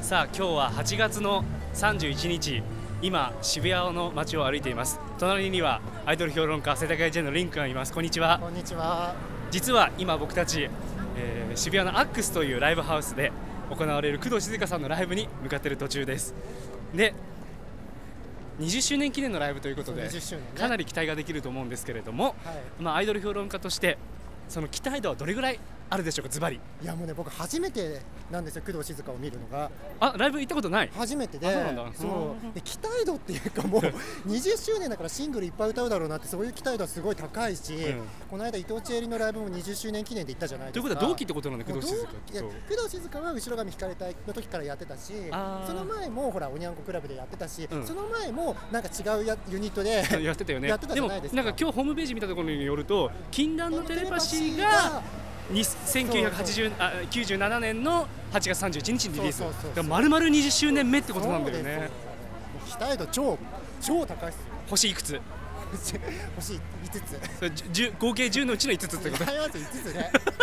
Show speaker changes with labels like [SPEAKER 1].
[SPEAKER 1] さあ今日は8月の31日、今渋谷の街を歩いています。隣にはアイドル評論家世田谷ジェのリンクがいます。こんにちは。
[SPEAKER 2] こんにちは。
[SPEAKER 1] 実は今僕たち、渋谷のアックスというライブハウスで行われる工藤静香さんのライブに向かっている途中です。で20周年記念のライブということで、
[SPEAKER 2] 20周年ね、
[SPEAKER 1] かなり期待ができると思うんですけれども、アイドル評論家としてその期待度はどれぐらいあるでしょうか。ズバリ。
[SPEAKER 2] いやもうね、僕初めてなんですよ、工藤静香を見るのが。
[SPEAKER 1] ライブ行ったことない？
[SPEAKER 2] 初めてで、
[SPEAKER 1] そうなんだ。
[SPEAKER 2] そうで期待度っていうか、もう20周年だからシングルいっぱい歌うだろうなって、そういう期待度はすごい高いし、この間伊藤千恵里のライブも20周年記念で行ったじゃないですか。
[SPEAKER 1] ということは同期ってことなんだ。工藤静香と
[SPEAKER 2] 工藤静香は後ろ髪引かれたいの時からやってたし、その前もほらおにゃんこクラブでやってたし、その前もなんか違うユニットで
[SPEAKER 1] やってたよね。
[SPEAKER 2] やってたじゃないですか。
[SPEAKER 1] でもなんか今日ホームページ見たところによると、禁断のテレパシーが1997年の8月31日にリリース。丸々20周年目ってことなんだよね。
[SPEAKER 2] 期待度超高いっすよ。
[SPEAKER 1] 星いくつ？
[SPEAKER 2] 星5つ。
[SPEAKER 1] 合計10のうちの5つってこと。
[SPEAKER 2] 5つね。